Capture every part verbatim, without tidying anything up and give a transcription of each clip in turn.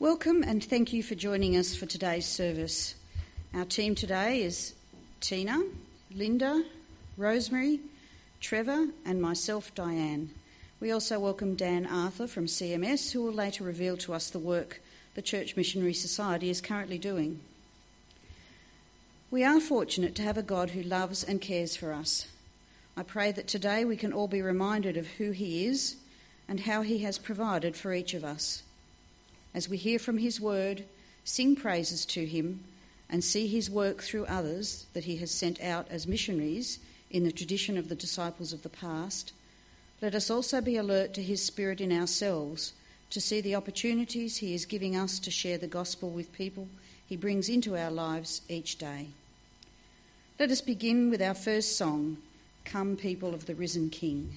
Welcome and thank you for joining us for today's service. Our team today is Tina, Linda, Rosemary, Trevor and myself, Diane. We also welcome Dan Arthur from C M S, who will later reveal to us the work the Church Missionary Society is currently doing. We are fortunate to have a God who loves and cares for us. I pray that today we can all be reminded of who he is and how he has provided for each of us. As we hear from his word, sing praises to him, and see his work through others that he has sent out as missionaries in the tradition of the disciples of the past, let us also be alert to his spirit in ourselves to see the opportunities he is giving us to share the gospel with people he brings into our lives each day. Let us begin with our first song, Come People of the Risen King.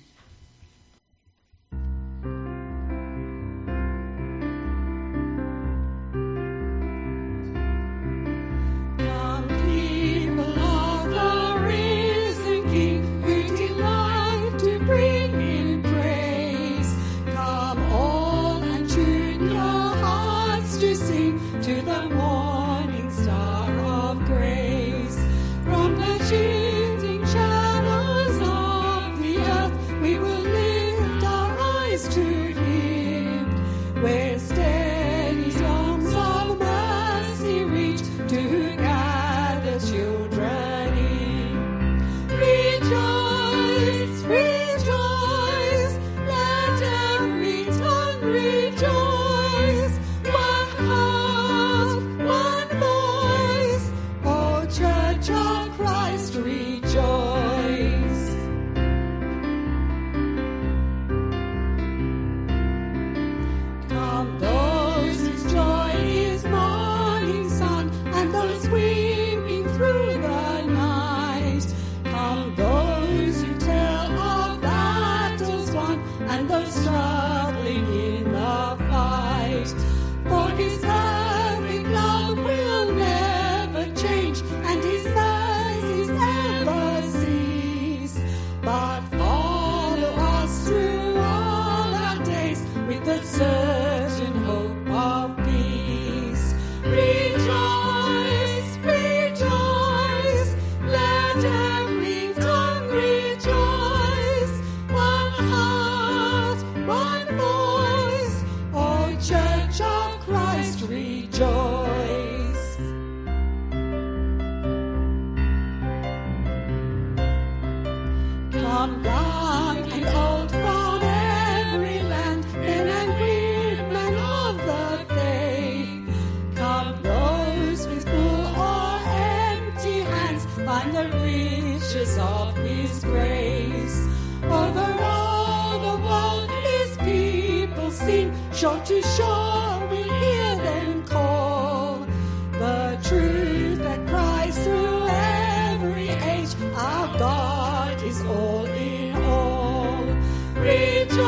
Shore to shore we hear them call, the truth that cries through every age, our God is all in all. Rejoice,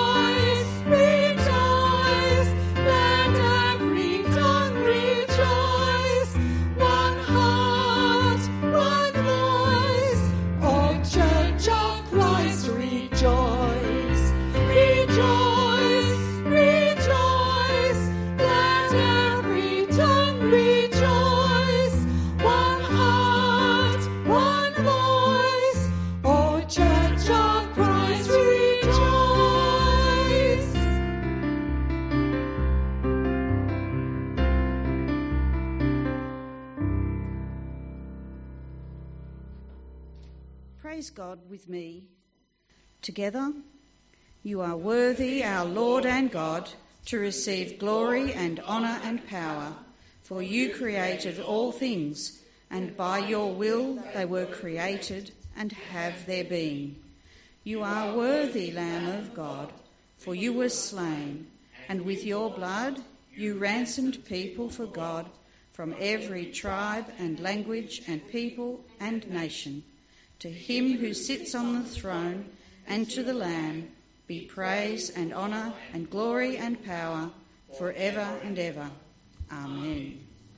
rejoice, let every tongue rejoice, one heart, one voice, O Church of Christ, rejoice, rejoice. Praise God with me. Together, you are worthy, our Lord and God, to receive glory and honour and power, for you created all things, and by your will they were created and have their being. You are worthy, Lamb of God, for you were slain, and with your blood you ransomed people for God from every tribe and language and people and nation. To him who sits on the throne and to the Lamb be praise and honour and glory and power forever and ever. Amen.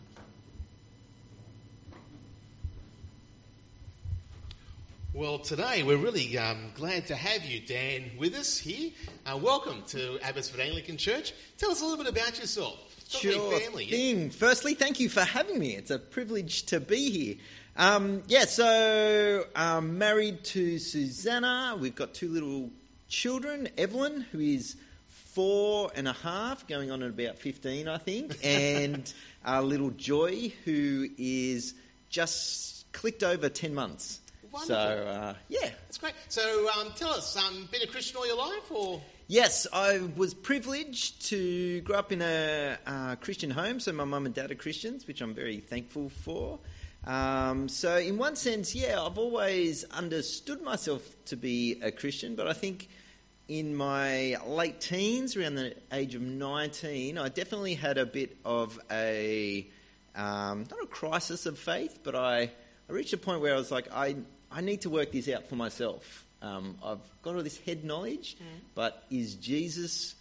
Well, today we're really um, glad to have you, Dan, with us here. Uh, welcome to Abbotsford Anglican Church. Tell us a little bit about yourself. Talk about Sure your family. Yeah. thing. Firstly, thank you for having me. It's a privilege to be here. Um, yeah, so I'm married to Susanna. We've got two little children, Evelyn, who is four and a half, going on at about fifteen, I think, and our little Joy, who is just clicked over ten months. Wonderful. So, uh, yeah. That's great. So um, tell us, um, been a Christian all your life, or? Yes, I was privileged to grow up in a uh, Christian home, so my mum and dad are Christians, which I'm very thankful for. Um, so in one sense, yeah, I've always understood myself to be a Christian, but I think in my late teens, around the age of nineteen, I definitely had a bit of a, um, not a crisis of faith, but I, I reached a point where I was like, I, I need to work this out for myself. Um, I've got all this head knowledge, mm. but is Jesus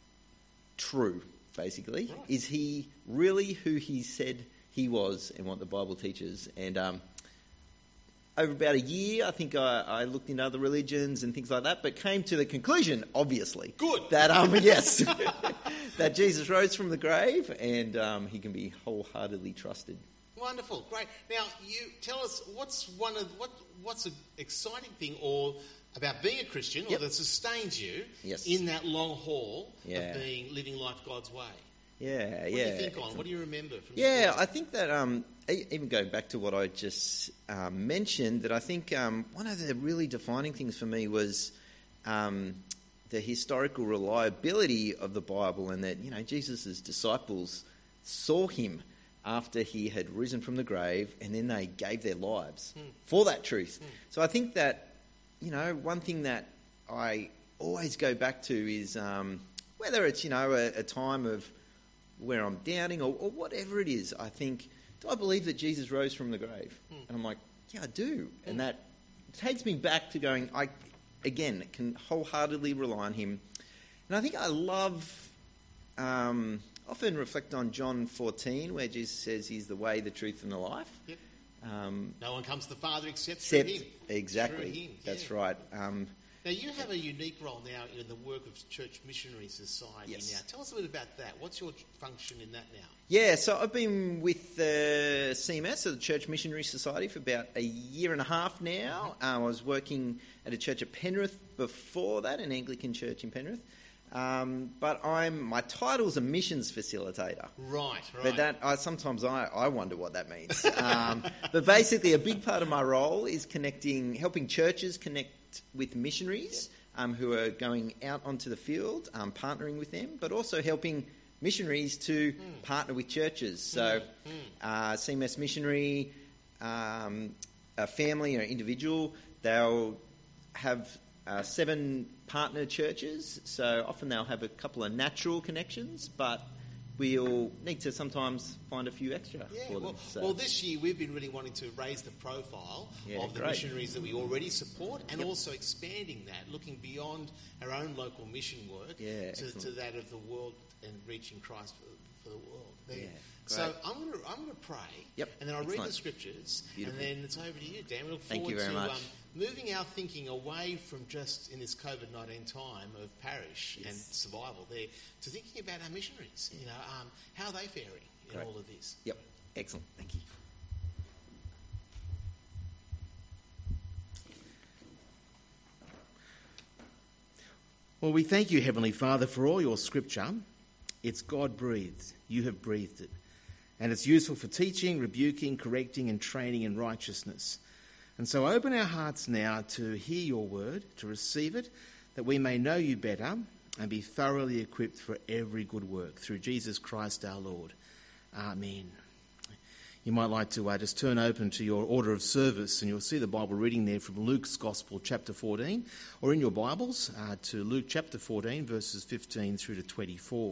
true, basically? Right. Is he really who he said he was and what the Bible teaches? And um, over about a year, I think I, I looked into other religions and things like that, but came to the conclusion, obviously, good that um, yes, that Jesus rose from the grave and um, he can be wholeheartedly trusted. Wonderful, great. Now, you tell us what's one of what what's an exciting thing or about being a Christian, or yep. that sustains you yes. in that long haul yeah. of being living life God's way. Yeah, what yeah. What do you think on? What do you remember from? Yeah, I think that um, even going back to what I just um, mentioned, that I think um, one of the really defining things for me was um, the historical reliability of the Bible, and that you know Jesus' disciples saw him after he had risen from the grave, and then they gave their lives mm. for that truth. Mm. So I think that, you know, one thing that I always go back to is um, whether it's, you know, a, a time of where I'm doubting or, or whatever it is, I think, do I believe that Jesus rose from the grave? Mm. And I'm like, yeah, I do. Mm. And that takes me back to going, I, again, can wholeheartedly rely on him. And I think I love... Um, often reflect on John fourteen, where Jesus says he's the way, the truth, and the life. Yep. Um, no one comes to the Father except, except through him. Exactly. Through him. That's yeah. right. Um, now, you have a unique role now in the work of Church Missionary Society. Yes. Now, tell us a bit about that. What's your function in that now? Yeah, so I've been with the C M S, so the Church Missionary Society, for about a year and a half now. Mm-hmm. Uh, I was working at a church at Penrith before that, an Anglican church in Penrith. Um, but I'm my title's a missions facilitator. Right, right. But that I, sometimes I, I wonder what that means. Um, but basically, a big part of my role is connecting, helping churches connect with missionaries yep. um, who are going out onto the field, um, partnering with them, but also helping missionaries to mm. partner with churches. So, mm. uh, C M S missionary, um, a family or individual, they'll have uh, seven partner churches, so often they'll have a couple of natural connections, but we'll need to sometimes find a few extra yeah, for them. Well, so. well, this year we've been really wanting to raise the profile yeah, of the great. missionaries that we already support, and yep. also expanding that, looking beyond our own local mission work yeah, to, to that of the world and reaching Christ for, for the world. There. Yeah. So I'm going to I'm going to pray, yep. and then I'll Excellent. read the scriptures, Beautiful. and then it's over to you, Dan. We look Thank forward you very to much. Um, moving our thinking away from just in this COVID nineteen time of parish yes. and survival there to thinking about our missionaries. Yeah. You know, um, how are they faring in Great. all of this? Yep, excellent. Thank you. Well, we thank you, Heavenly Father, for all your scripture. It's God-breathed. You have breathed it. And it's useful for teaching, rebuking, correcting and training in righteousness. And so open our hearts now to hear your word, to receive it, that we may know you better and be thoroughly equipped for every good work. Through Jesus Christ our Lord. Amen. You might like to uh, just turn open to your order of service, and you'll see the Bible reading there from Luke's Gospel, chapter fourteen, or in your Bibles uh, to Luke chapter fourteen, verses fifteen through to twenty-four.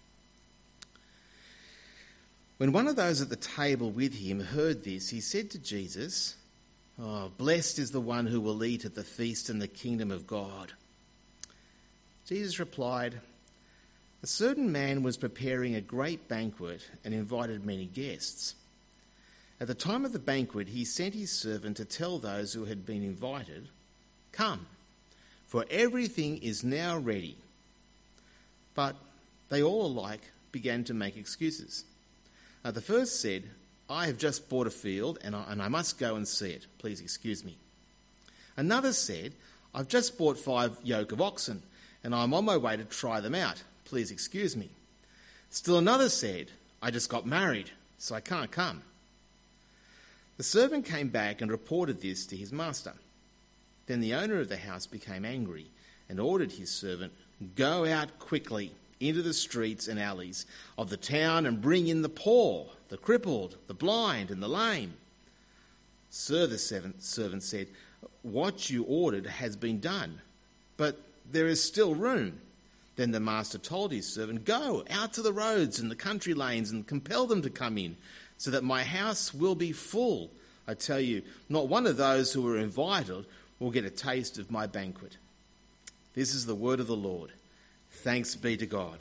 When one of those at the table with him heard this, he said to Jesus, "Oh, blessed is the one who will eat at the feast in the kingdom of God." Jesus replied, "A certain man was preparing a great banquet and invited many guests. At the time of the banquet, he sent his servant to tell those who had been invited, 'Come, for everything is now ready.' But they all alike began to make excuses. Uh, the first said, "I have just bought a field and I, and I must go and see it. Please excuse me." Another said, "I've just bought five yoke of oxen and I'm on my way to try them out. Please excuse me." Still another said, "I just got married, so I can't come." The servant came back and reported this to his master. Then the owner of the house became angry and ordered his servant, "Go out quickly into the streets and alleys of the town and bring in the poor, the crippled, the blind and the lame." "Sir," the servant said, "what you ordered has been done, but there is still room." Then the master told his servant, "Go out to the roads and the country lanes and compel them to come in, so that my house will be full. I tell you, not one of those who are invited will get a taste of my banquet." This is the word of the Lord. Thanks be to God.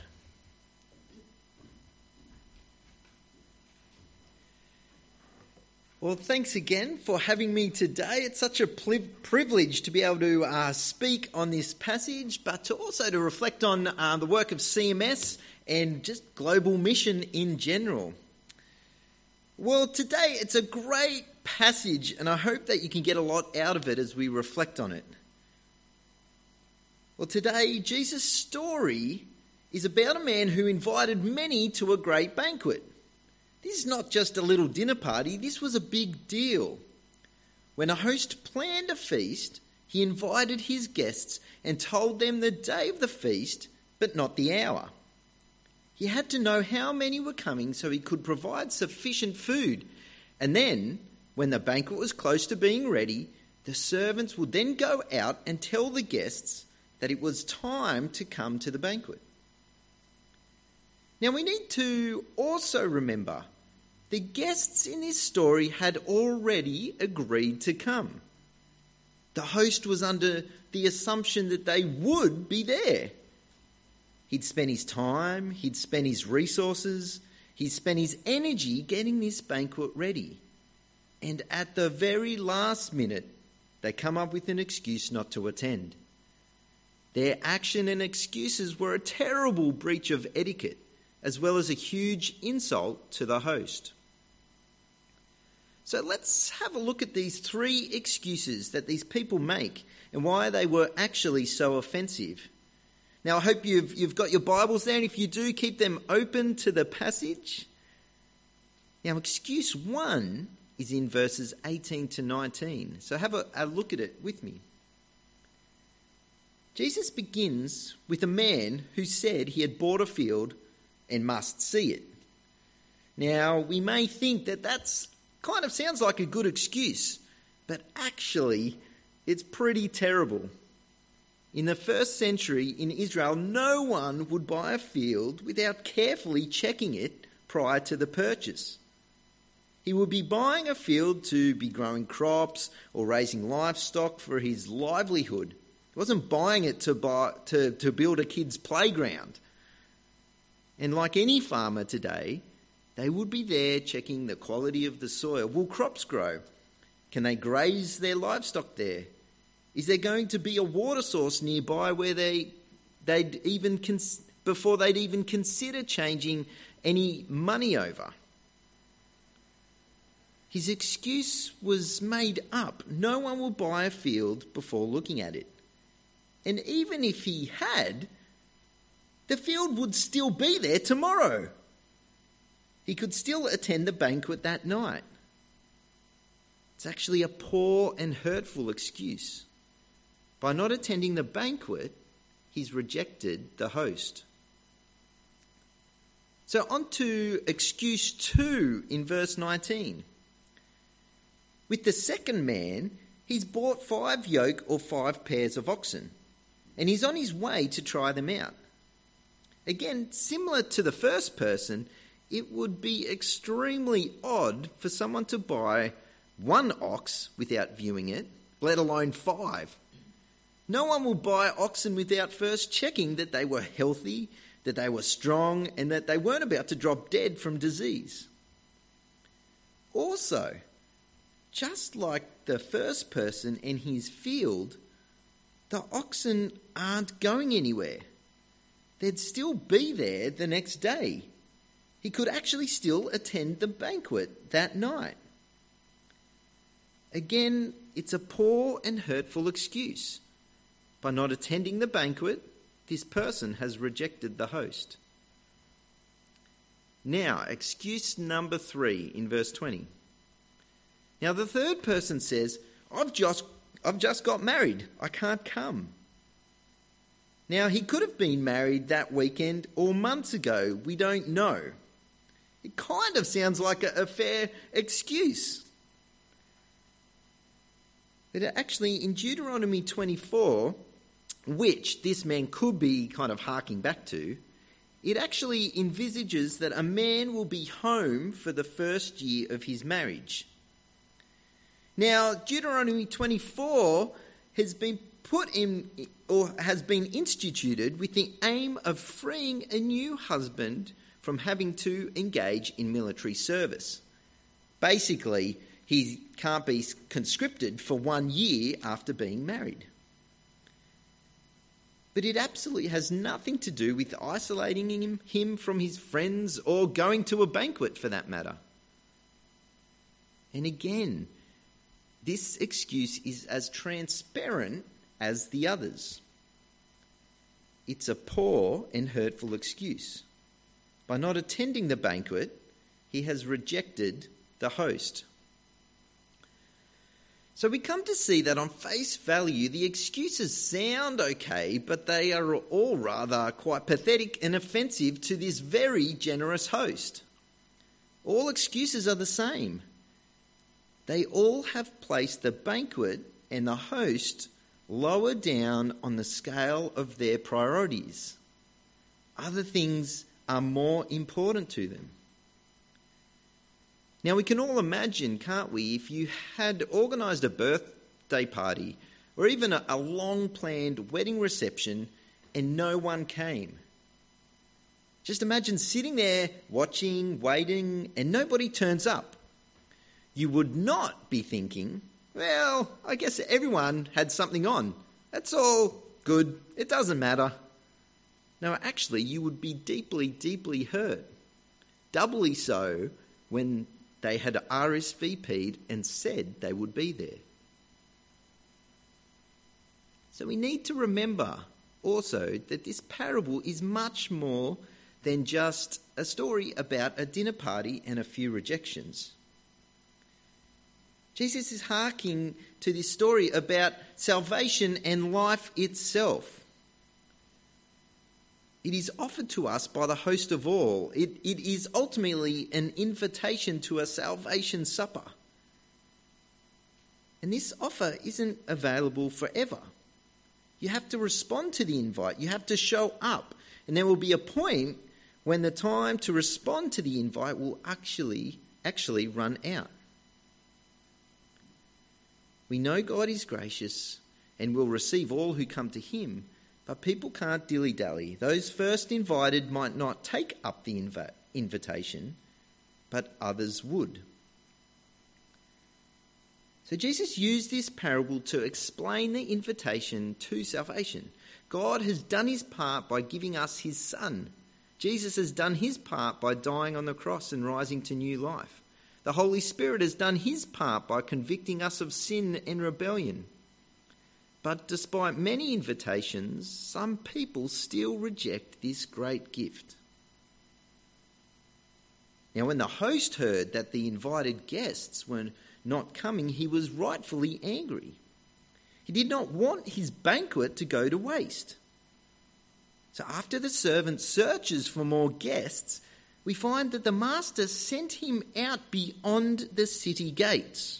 Well, thanks again for having me today. It's such a privilege to be able to uh, speak on this passage, but to also to reflect on uh, the work of C M S and just global mission in general. Well, today it's a great passage, and I hope that you can get a lot out of it as we reflect on it. Well, today, Jesus' story is about a man who invited many to a great banquet. This is not just a little dinner party, this was a big deal. When a host planned a feast, he invited his guests and told them the day of the feast, but not the hour. He had to know how many were coming so he could provide sufficient food. And then, when the banquet was close to being ready, the servants would then go out and tell the guests that it was time to come to the banquet. Now we need to also remember the guests in this story had already agreed to come. The host was under the assumption that they would be there. He'd spent his time, he'd spent his resources, he'd spent his energy getting this banquet ready. And at the very last minute, they come up with an excuse not to attend. Their action and excuses were a terrible breach of etiquette, as well as a huge insult to the host. So let's have a look at these three excuses that these people make and why they were actually so offensive. Now, I hope you've, you've got your Bibles there, and if you do, keep them open to the passage. Now, excuse one is in verses eighteen to nineteen. So have a, a look at it with me. Jesus begins with a man who said he had bought a field and must see it. Now, we may think that that's kind of sounds like a good excuse, but actually, it's pretty terrible. In the first century in Israel, no one would buy a field without carefully checking it prior to the purchase. He would be buying a field to be growing crops or raising livestock for his livelihood. He wasn't buying it to buy to, to build a kid's playground. And like any farmer today, they would be there checking the quality of the soil. Will crops grow? Can they graze their livestock there? Is there going to be a water source nearby where they they'd even cons- before they'd even consider changing any money over? His excuse was made up. No one will buy a field before looking at it. And even if he had, the field would still be there tomorrow. He could still attend the banquet that night. It's actually a poor and hurtful excuse. By not attending the banquet, he's rejected the host. So on to excuse two in verse nineteen. With the second man, he's bought five yoke or five pairs of oxen, and he's on his way to try them out. Again, similar to the first person, it would be extremely odd for someone to buy one ox without viewing it, let alone five. No one will buy oxen without first checking that they were healthy, that they were strong, and that they weren't about to drop dead from disease. Also, just like the first person in his field, the oxen aren't going anywhere. They'd still be there the next day, he could actually still attend the banquet that night. Again, it's a poor and hurtful excuse. By not attending the banquet, this person has rejected the host. Now, excuse number three in verse twenty. Now, the third person says, I've just, I've just got married. I can't come. Now, he could have been married that weekend or months ago. We don't know. It kind of sounds like a, a fair excuse. But actually, in Deuteronomy twenty-four, which this man could be kind of harking back to, it actually envisages that a man will be home for the first year of his marriage. Now, Deuteronomy twenty-four has been put in, or has been instituted with the aim of freeing a new husband from having to engage in military service. Basically, he can't be conscripted for one year after being married. But it absolutely has nothing to do with isolating him, him from his friends or going to a banquet for that matter. And again, this excuse is as transparent as the others. It's a poor and hurtful excuse. By not attending the banquet, he has rejected the host. So we come to see that on face value, the excuses sound okay, but they are all rather quite pathetic and offensive to this very generous host. All excuses are the same. They all have placed the banquet and the host lower down on the scale of their priorities. Other things are more important to them. Now, we can all imagine, can't we, if you had organised a birthday party or even a, a long-planned wedding reception and no one came. Just imagine sitting there watching, waiting, and nobody turns up. You would not be thinking, well, I guess everyone had something on. That's all good. It doesn't matter. No, actually, you would be deeply, deeply hurt. Doubly so when they had R S V P'd and said they would be there. So we need to remember also that this parable is much more than just a story about a dinner party and a few rejections. Jesus is harking to this story about salvation and life itself. It is offered to us by the host of all. It, it is ultimately an invitation to a salvation supper. And this offer isn't available forever. You have to respond to the invite. You have to show up. And there will be a point when the time to respond to the invite will actually, actually run out. We know God is gracious and will receive all who come to him, but people can't dilly-dally. Those first invited might not take up the inv- invitation, but others would. So Jesus used this parable to explain the invitation to salvation. God has done his part by giving us his Son. Jesus has done his part by dying on the cross and rising to new life. The Holy Spirit has done his part by convicting us of sin and rebellion. But despite many invitations, some people still reject this great gift. Now, when the host heard that the invited guests were not coming, he was rightfully angry. He did not want his banquet to go to waste. So after the servant searches for more guests, we find that the master sent him out beyond the city gates.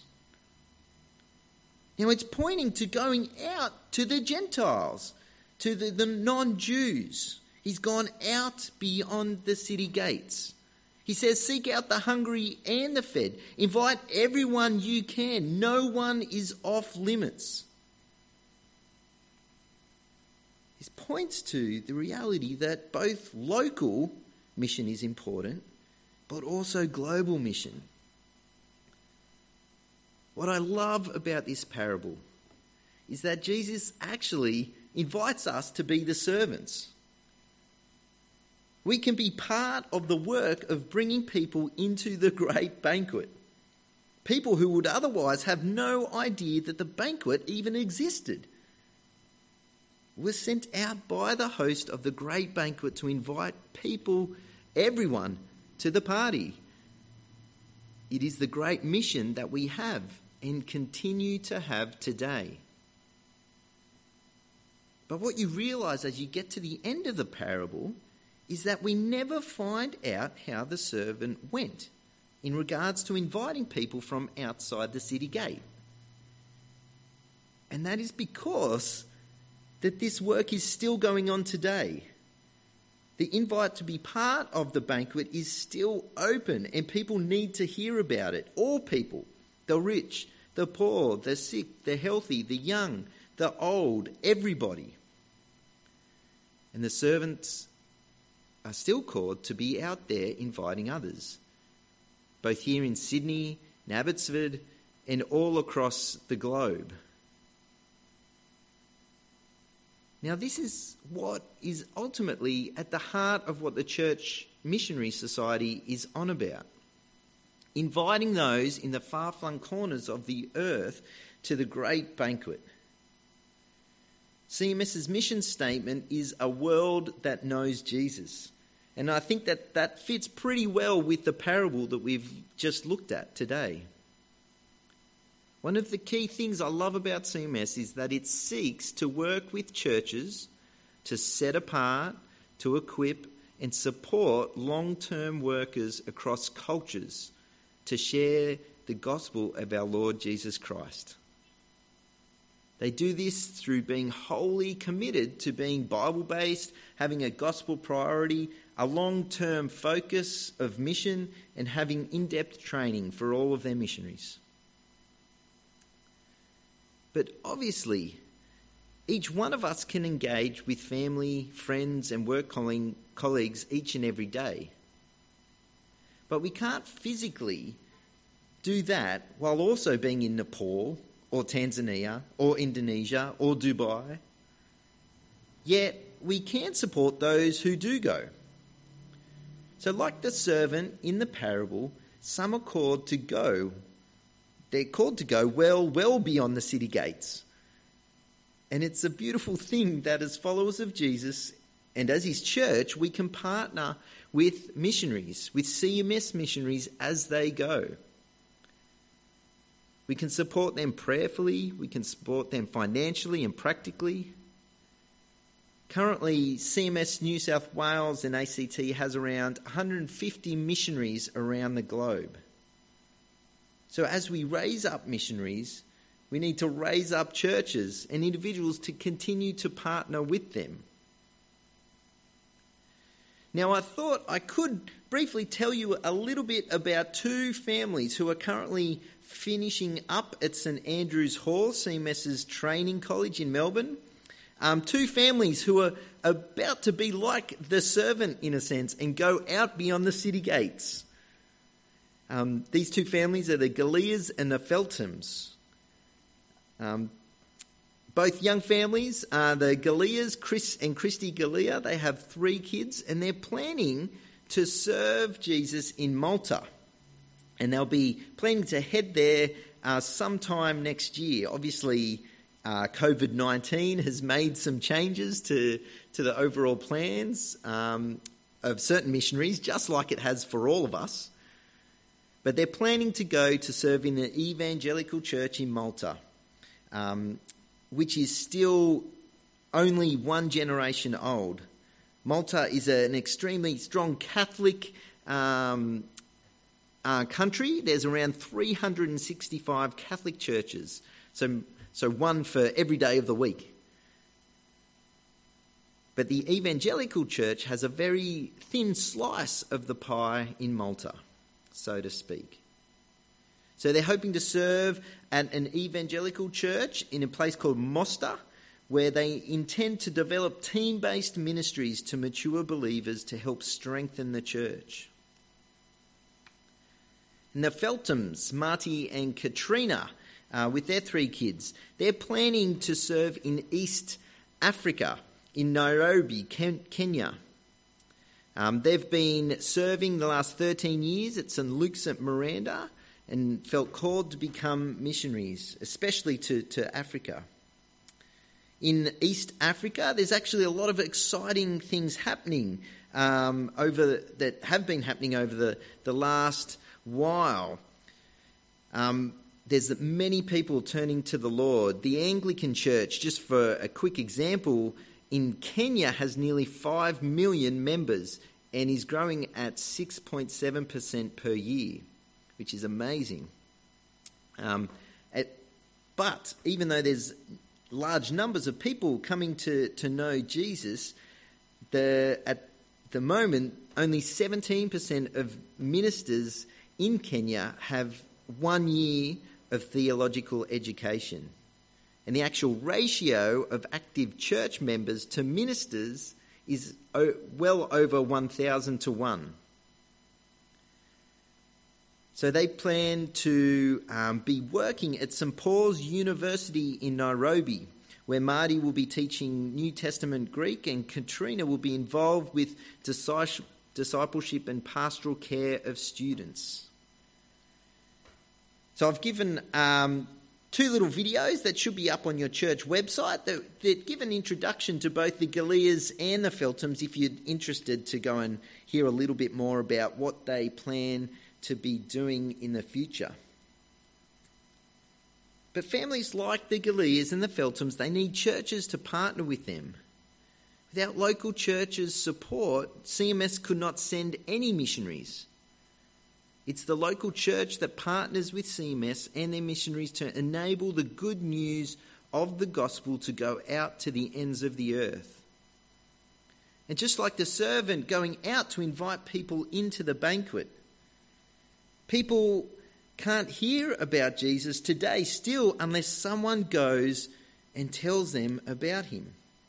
Now it's pointing to going out to the Gentiles, to the, the non-Jews. He's gone out beyond the city gates. He says, seek out the hungry and the fed. Invite everyone you can. No one is off limits. This points to the reality that both local mission is important, but also global mission. What I love about this parable is that Jesus actually invites us to be the servants. We can be part of the work of bringing people into the great banquet. People who would otherwise have no idea that the banquet even existed. We're sent out by the host of the great banquet to invite people, everyone, to the party. It is the great mission that we have and continue to have today. But what you realise as you get to the end of the parable is that we never find out how the servant went in regards to inviting people from outside the city gate. And that is because that this work is still going on today. The invite to be part of the banquet is still open and people need to hear about it. All people, the rich, the poor, the sick, the healthy, the young, the old, everybody. And the servants are still called to be out there inviting others, both here in Sydney, in Abbotsford, and all across the globe. Now, this is what is ultimately at the heart of what the Church Missionary Society is on about. Inviting those in the far-flung corners of the earth to the great banquet. C M S's mission statement is a world that knows Jesus. And I think that that fits pretty well with the parable that we've just looked at today. One of the key things I love about C M S is that it seeks to work with churches to set apart, to equip and support long-term workers across cultures to share the gospel of our Lord Jesus Christ. They do this through being wholly committed to being Bible-based, having a gospel priority, a long-term focus of mission, and having in-depth training for all of their missionaries. But obviously, each one of us can engage with family, friends, and work colleagues each and every day. But we can't physically do that while also being in Nepal, or Tanzania, or Indonesia, or Dubai. Yet, we can support those who do go. So like the servant in the parable, some are called to go. They're called to go well, well beyond the city gates. And it's a beautiful thing that as followers of Jesus and as his church, we can partner with missionaries, with C M S missionaries as they go. We can support them prayerfully, we can support them financially and practically. Currently, C M S New South Wales and A C T has around one hundred fifty missionaries around the globe. So as we raise up missionaries, we need to raise up churches and individuals to continue to partner with them. Now, I thought I could briefly tell you a little bit about two families who are currently finishing up at St Andrew's Hall, C M S's training college in Melbourne. Um, two families who are about to be like the servant, in a sense, and go out beyond the city gates. Um, these two families are the Gallias and the Felthams. Um, both young families are the Gallias, Chris and Christy Gallia. They have three kids and they're planning to serve Jesus in Malta. And they'll be planning to head there uh, sometime next year. Obviously, uh, covid nineteen has made some changes to, to the overall plans um, of certain missionaries, just like it has for all of us. But they're planning to go to serve in the evangelical church in Malta, um, which is still only one generation old. Malta is a, an extremely strong Catholic um, uh, country. There's around three hundred sixty-five Catholic churches, so, so one for every day of the week. But the evangelical church has a very thin slice of the pie in Malta, so to speak. So they're hoping to serve at an evangelical church in a place called Mostar, where they intend to develop team-based ministries to mature believers to help strengthen the church. And the Felthams, Marty and Katrina, uh, with their three kids, they're planning to serve in East Africa, in Nairobi, Ken- Kenya. Um, they've been serving the last thirteen years at Saint Luke's at Miranda and felt called to become missionaries, especially to, to Africa. In East Africa, there's actually a lot of exciting things happening um, over that have been happening over the, the last while. Um, there's many people turning to the Lord. The Anglican Church, just for a quick example, in Kenya has nearly five million members and is growing at six point seven percent per year, which is amazing. Um, at, but even though there's large numbers of people coming to, to know Jesus, the, at the moment, only seventeen percent of ministers in Kenya have one year of theological education. And the actual ratio of active church members to ministers is well over one thousand to one. So they plan to um, be working at Saint Paul's University in Nairobi, where Marty will be teaching New Testament Greek and Katrina will be involved with discipleship and pastoral care of students. So I've given um, two little videos that should be up on your church website that, that give an introduction to both the Galeas and the Felthams if you're interested to go and hear a little bit more about what they plan to be doing in the future. But families like the Galeas and the Felthams, they need churches to partner with them. Without local churches' support, C M S could not send any missionaries. It's the local church that partners with C M S and their missionaries to enable the good news of the gospel to go out to the ends of the earth. And just like the servant going out to invite people into the banquet, people can't hear about Jesus today still unless someone goes and tells them about him.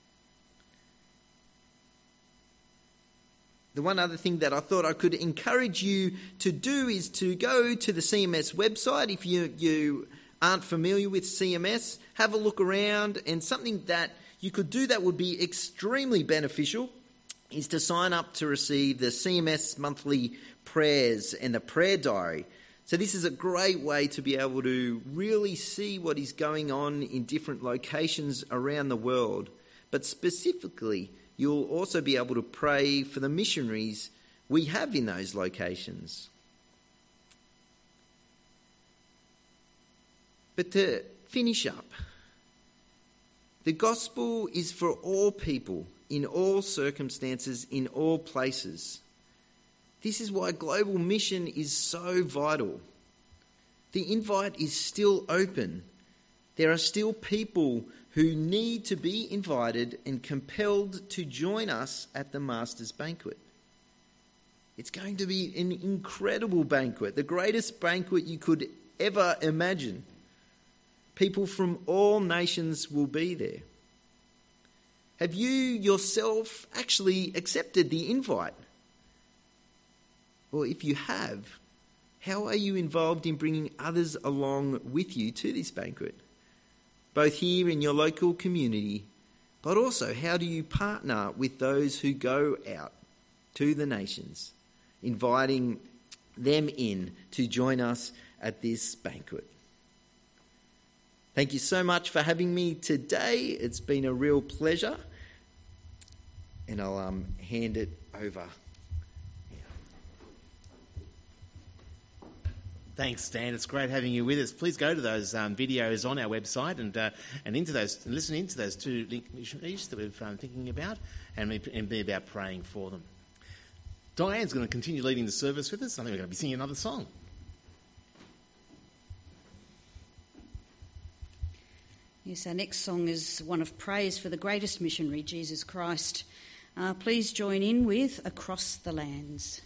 The one other thing that I thought I could encourage you to do is to go to the C M S website. If you, you aren't familiar with C M S, have a look around, and something that you could do that would be extremely beneficial is to sign up to receive the C M S monthly prayers and the prayer diary. So this is a great way to be able to really see what is going on in different locations around the world. But specifically, you'll also be able to pray for the missionaries we have in those locations. But to finish up, the gospel is for all people, in all circumstances, in all places. This is why global mission is so vital. The invite is still open. There are still people who need to be invited and compelled to join us at the Master's banquet. It's going to be an incredible banquet, the greatest banquet you could ever imagine. People from all nations will be there. Have you yourself actually accepted the invite? Well, if you have, how are you involved in bringing others along with you to this banquet? Both here in your local community, but also how do you partner with those who go out to the nations, inviting them in to join us at this banquet? Thank you so much for having me today. It's been a real pleasure. And I'll um, hand it over. Thanks, Dan. It's great having you with us. Please go to those um, videos on our website and uh, and into those, and listen into those two missionaries that we've um, thinking about, and, we, and be about praying for them. Diane's going to continue leading the service with us. I think we're going to be singing another song. Yes, our next song is one of praise for the greatest missionary, Jesus Christ. Uh, please join in with Across the Lands.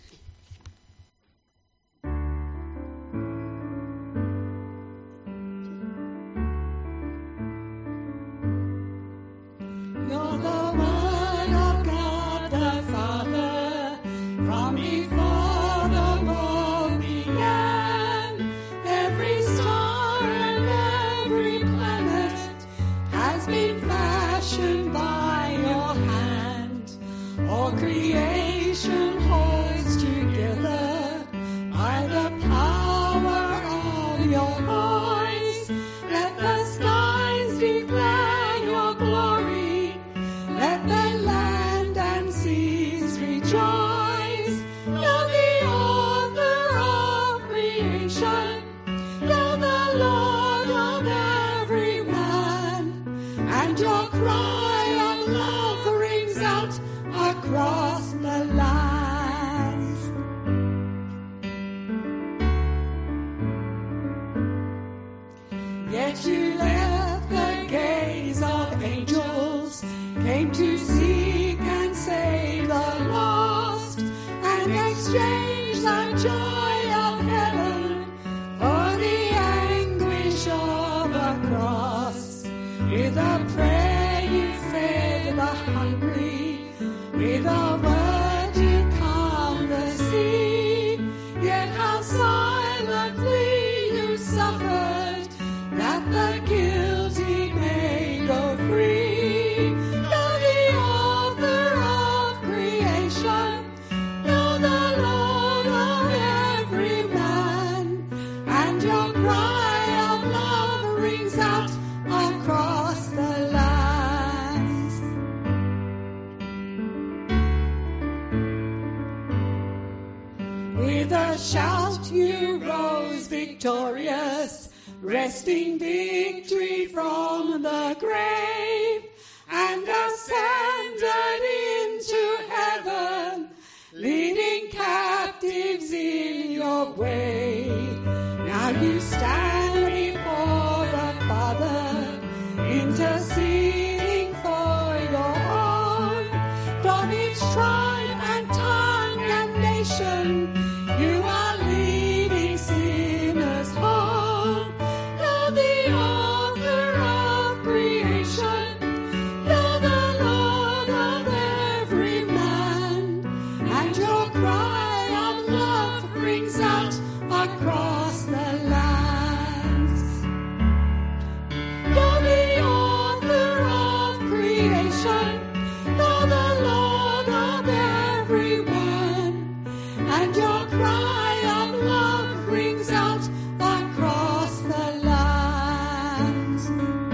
Creation creation holds together by the power of your voice. Let the skies declare your glory. Let the land and seas rejoice. Know the author of creation. Know the Lord of every man. And your cry of love rings out across the lands. Yet you left the gaze of angels, came to seek and save the lost, and exchanged the joy of heaven for the anguish of a cross. With a prayer you fed the hungry, with a word you calmed the sea. Yet how silently you suffered, that the guilty may go free. Know the author of creation, know the Lord of every man, and your cry of love rings out across the lands. With a shout you rose victorious, wresting victory from the grave, and ascended into heaven, leading captives in your way. Now you stand before the Father, interceding for your own. From each tribe and tongue and nation, you are leading sinners home. Know the author of creation, know the Lord of every man, and your cry of love rings out across the lands. Know the author of creation, know the Lord of every man, and your cry of love rings out across the lands.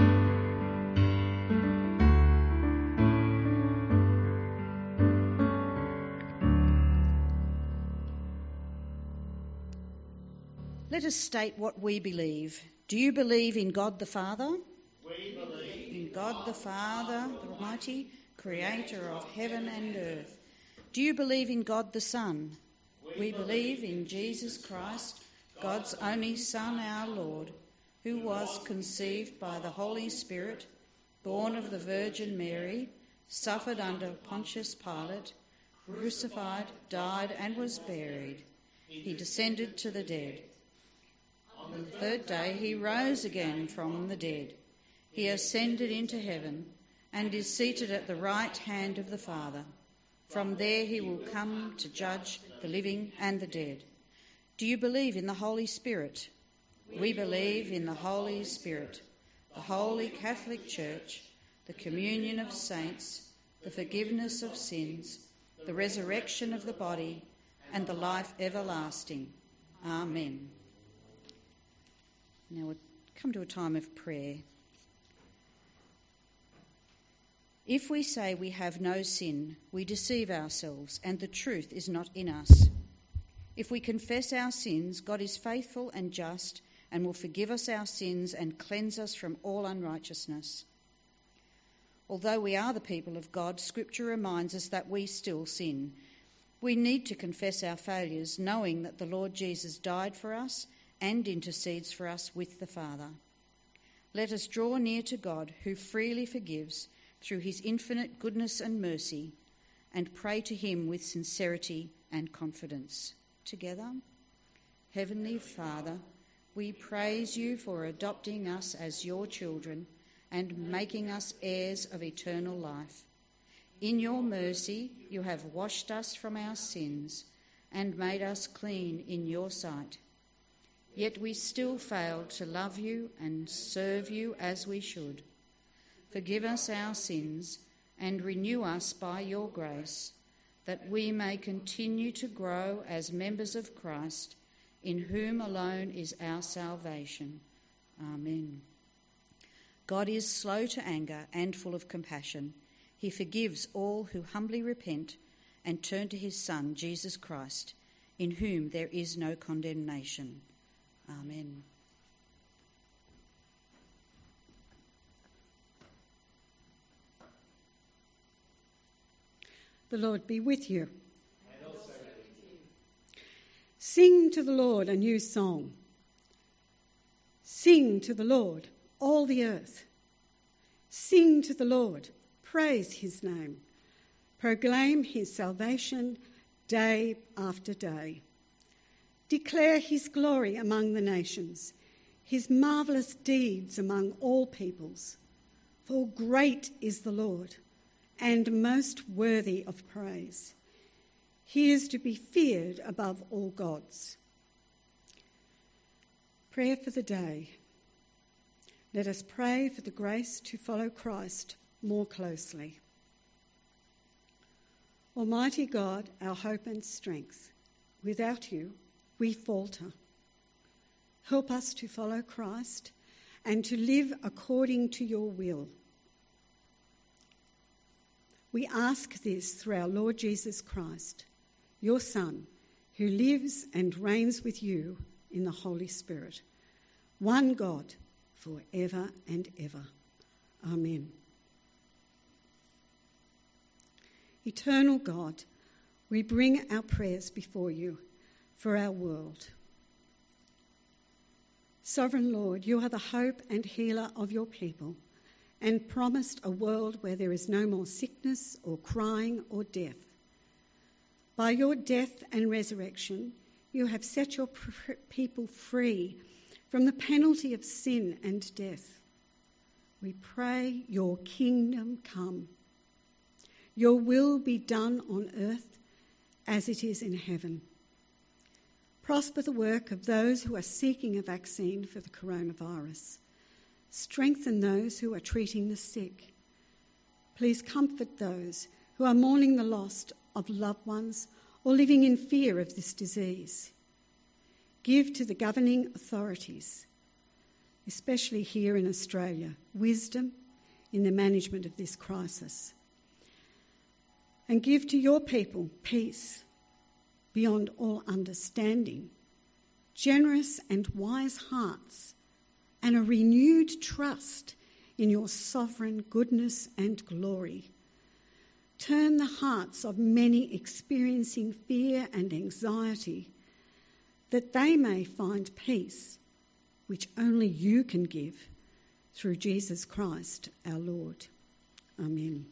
Let us state what we believe. Do you believe in God the Father? We believe In God the Father, the Almighty, creator of heaven and earth. Do you believe in God the Son? We believe in Jesus Christ, God's only Son, our Lord, who was conceived by the Holy Spirit, born of the Virgin Mary, suffered under Pontius Pilate, crucified, died, and was buried. He descended to the dead. On the third day he rose again from the dead. He ascended into heaven and is seated at the right hand of the Father. From there he will come to judge the living and the dead. Do you believe in the Holy Spirit? We believe in the Holy Spirit, the Holy Catholic Church, the communion of saints, the forgiveness of sins, the resurrection of the body, and the life everlasting. Amen. Now we'll come to a time of prayer. If we say we have no sin, we deceive ourselves, and the truth is not in us. If we confess our sins, God is faithful and just and will forgive us our sins and cleanse us from all unrighteousness. Although we are the people of God, Scripture reminds us that we still sin. We need to confess our failures, knowing that the Lord Jesus died for us and intercedes for us with the Father. Let us draw near to God, who freely forgives through his infinite goodness and mercy, and pray to him with sincerity and confidence. Together, Heavenly Father, we praise you for adopting us as your children and making us heirs of eternal life. In your mercy, you have washed us from our sins and made us clean in your sight. Yet we still fail to love you and serve you as we should. Forgive us our sins and renew us by your grace. that we may continue to grow as members of Christ, in whom alone is our salvation. Amen. God is slow to anger and full of compassion. He forgives all who humbly repent and turn to his Son, Jesus Christ, in whom there is no condemnation. Amen. The Lord be with you. And also with you. Sing to the Lord a new song. Sing to the Lord, all the earth. Sing to the Lord, praise his name. Proclaim his salvation day after day. Declare his glory among the nations, his marvellous deeds among all peoples. For great is the Lord, and most worthy of praise. He is to be feared above all gods. Prayer for the day. Let us pray for the grace to follow Christ more closely. Almighty God, our hope and strength, without you we falter. Help us to follow Christ and to live according to your will. We ask this through our Lord Jesus Christ, your Son, who lives and reigns with you in the Holy Spirit, one God, for ever and ever. Amen. Eternal God, we bring our prayers before you for our world. Sovereign Lord, you are the hope and healer of your people, and promised a world where there is no more sickness or crying or death. By your death and resurrection, you have set your people free from the penalty of sin and death. We pray your kingdom come. Your will be done on earth as it is in heaven. Prosper the work of those who are seeking a vaccine for the coronavirus. Strengthen those who are treating the sick. Please comfort those who are mourning the loss of loved ones or living in fear of this disease. Give to the governing authorities, especially here in Australia, wisdom in the management of this crisis. And give to your people peace beyond all understanding, generous and wise hearts, and a renewed trust in your sovereign goodness and glory. Turn the hearts of many experiencing fear and anxiety, that they may find peace, which only you can give, through Jesus Christ our Lord. Amen.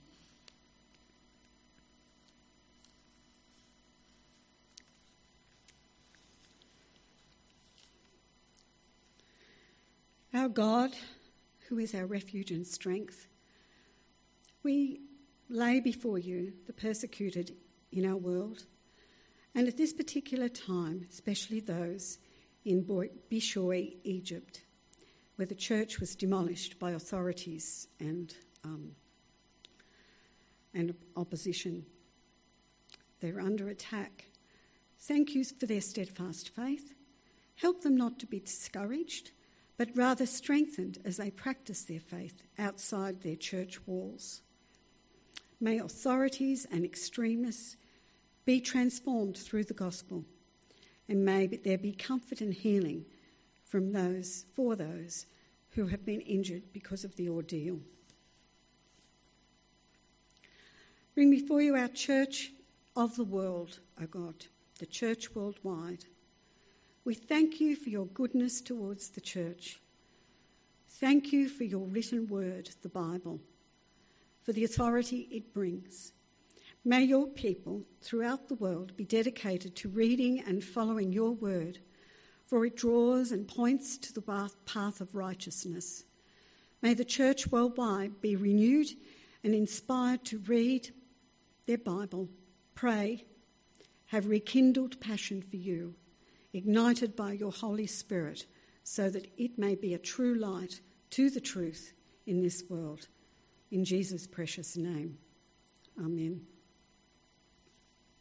Our God, who is our refuge and strength, we lay before you the persecuted in our world, and at this particular time, especially those in Bishoy, Egypt, where the church was demolished by authorities and, um, and opposition. They're under attack. Thank you for their steadfast faith. Help them not to be discouraged, but rather strengthened as they practice their faith outside their church walls. May authorities and extremists be transformed through the gospel, and may there be comfort and healing from those for those who have been injured because of the ordeal. Bring before you our church of the world, O God, the church worldwide. We thank you for your goodness towards the church. Thank you for your written word, the Bible, for the authority it brings. May your people throughout the world be dedicated to reading and following your word, for it draws and points to the path of righteousness. May the church worldwide be renewed and inspired to read their Bible, pray, have rekindled passion for you, ignited by your Holy Spirit, so that it may be a true light to the truth in this world. In Jesus' precious name. Amen.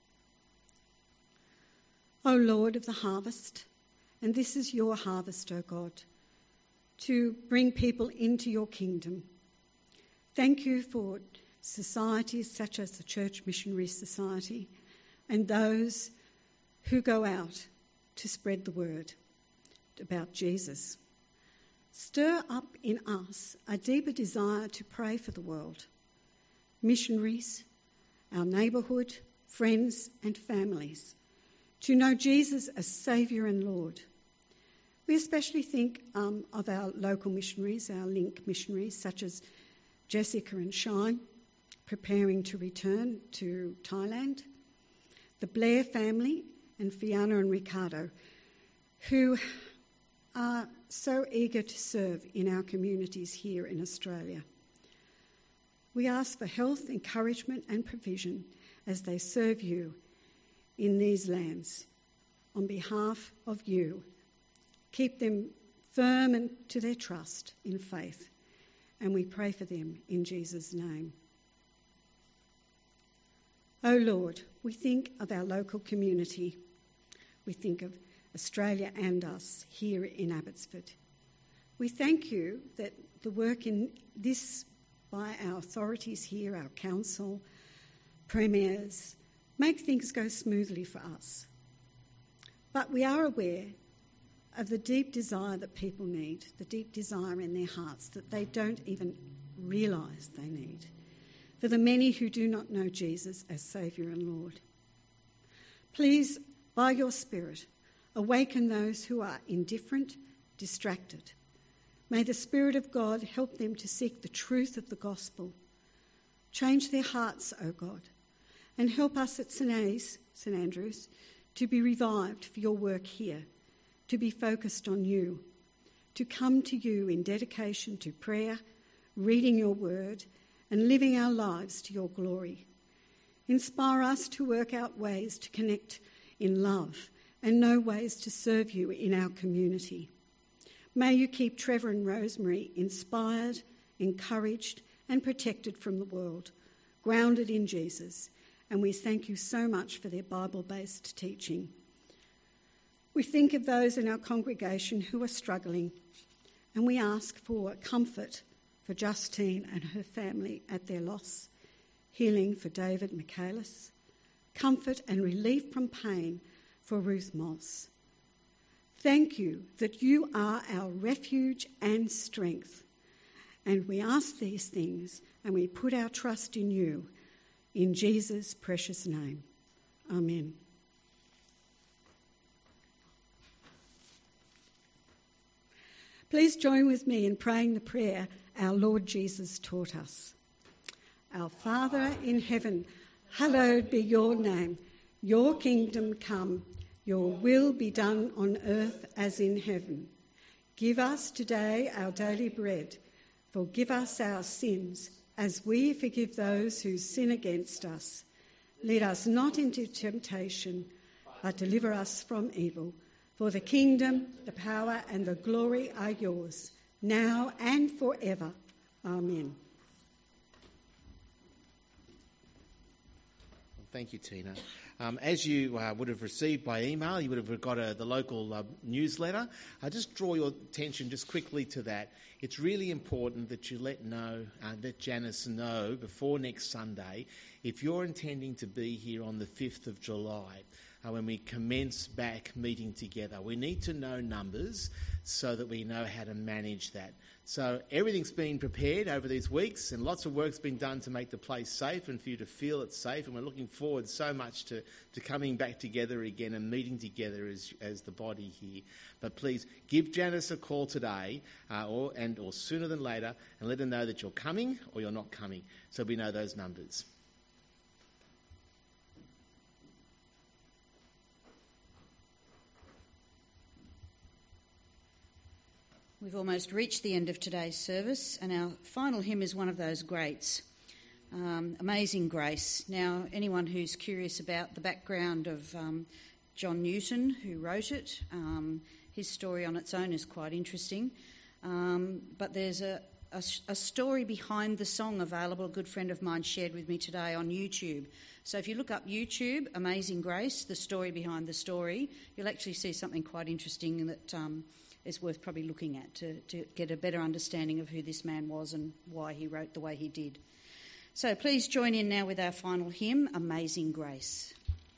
O Lord of the harvest, and this is your harvest, O God, to bring people into your kingdom. Thank you for societies such as the Church Missionary Society and those who go out to spread the word about Jesus. Stir up in us a deeper desire to pray for the world, missionaries, our neighbourhood, friends and families, to know Jesus as Saviour and Lord. We especially think um, of our local missionaries, our link missionaries, such as Jessica and Shine, preparing to return to Thailand, the Blair family and Fiona and Ricardo, who are so eager to serve in our communities here in Australia. We ask for health, encouragement and provision as they serve you in these lands. On behalf of you, keep them firm and to their trust in faith, and we pray for them in Jesus' name. O Lord, we think of our local community. We think of Australia and us here in Abbotsford. We thank you that the work in this by our authorities here, our council, premiers, make things go smoothly for us. But we are aware of the deep desire that people need, the deep desire in their hearts that they don't even realise they need, for the many who do not know Jesus as Saviour and Lord. Please, by your Spirit, awaken those who are indifferent, distracted. May the Spirit of God help them to seek the truth of the gospel. Change their hearts, O God, and help us at St A's, St Andrews, to be revived for your work here, to be focused on you, to come to you in dedication to prayer, reading your word, and living our lives to your glory. Inspire us to work out ways to connect in love and know ways to serve you in our community. May you keep Trevor and Rosemary inspired, encouraged and protected from the world, grounded in Jesus, and we thank you so much for their Bible-based teaching. We think of those in our congregation who are struggling, and we ask for comfort for Justine and her family at their loss, healing for David Michaelis, comfort and relief from pain for Ruth Moss. Thank you that you are our refuge and strength, and we ask these things and we put our trust in you, in Jesus' precious name. Amen. Please join with me in praying the prayer our Lord Jesus taught us. Our Father in heaven, hallowed be your name. Your kingdom come, your will be done on earth as in heaven. Give us today our daily bread. Forgive us our sins, as we forgive those who sin against us. Lead us not into temptation, but deliver us from evil. For the kingdom, the power and the glory are yours, now and forever. Amen. Thank you, Tina. Um, as you uh, would have received by email, you would have got a, the local uh, newsletter. I just draw your attention just quickly to that. It's really important that you let know, uh, let Janice know before next Sunday if you're intending to be here on the fifth of July. Uh, when we commence back meeting together. We need to know numbers so that we know how to manage that. So everything's been prepared over these weeks and lots of work's been done to make the place safe and for you to feel it's safe, and we're looking forward so much to, to coming back together again and meeting together as, as the body here. But please give Janice a call today uh, or, and, or sooner than later, and let her know that you're coming or you're not coming so we know those numbers. We've almost reached the end of today's service, and our final hymn is one of those greats, um, Amazing Grace. Now, anyone who's curious about the background of um, John Newton, who wrote it, um, his story on its own is quite interesting, um, but there's a, a, a story behind the song available. A good friend of mine shared with me today on YouTube. So if you look up YouTube, Amazing Grace, the story behind the story, you'll actually see something quite interesting that um, is worth probably looking at to, to get a better understanding of who this man was and why he wrote the way he did. So please join in now with our final hymn, Amazing Grace.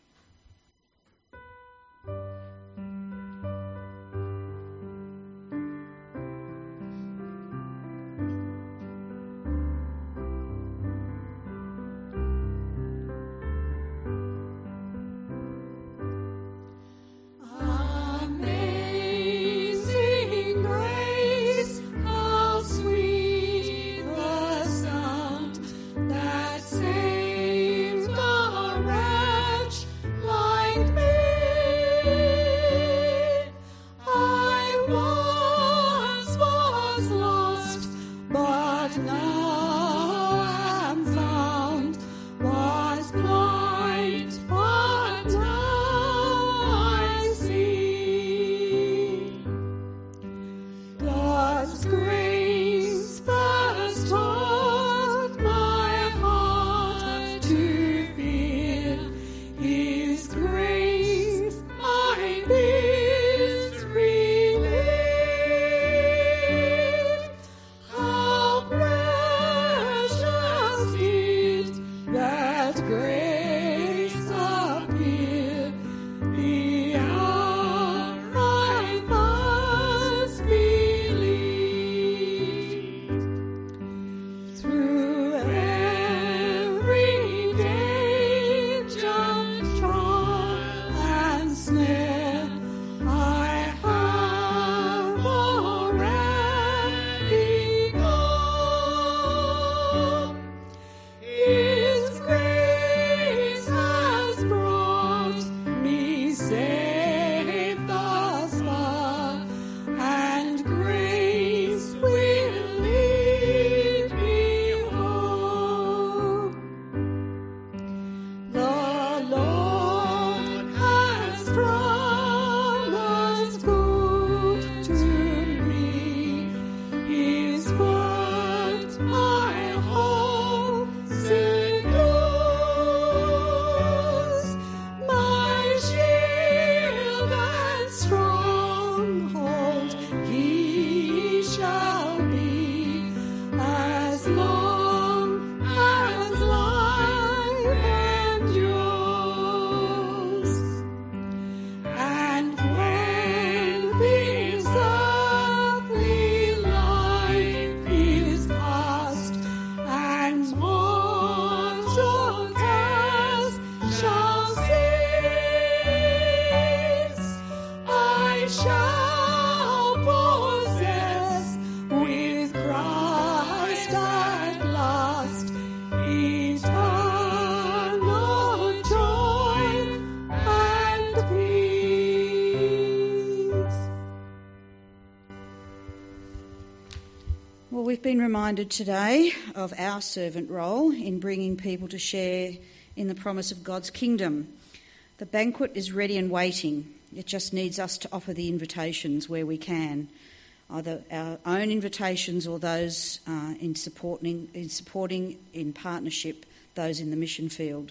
We've been reminded today of our servant role in bringing people to share in the promise of God's kingdom. The banquet is ready and waiting. It just needs us to offer the invitations where we can, either our own invitations or those uh, in supporting, in supporting in partnership those in the mission field.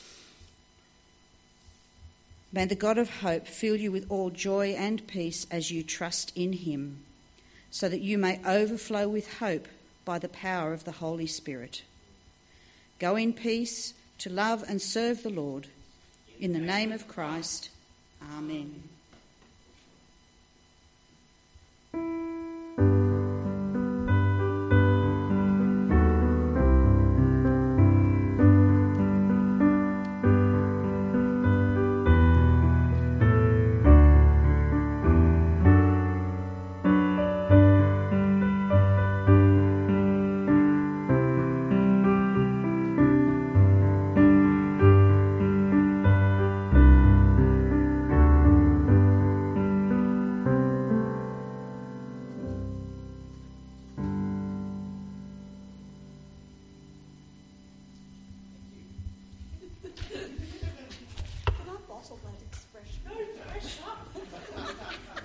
May the God of hope fill you with all joy and peace as you trust in him, so that you may overflow with hope by the power of the Holy Spirit. Go in peace to love and serve the Lord. In the name of Christ, Amen. That expression.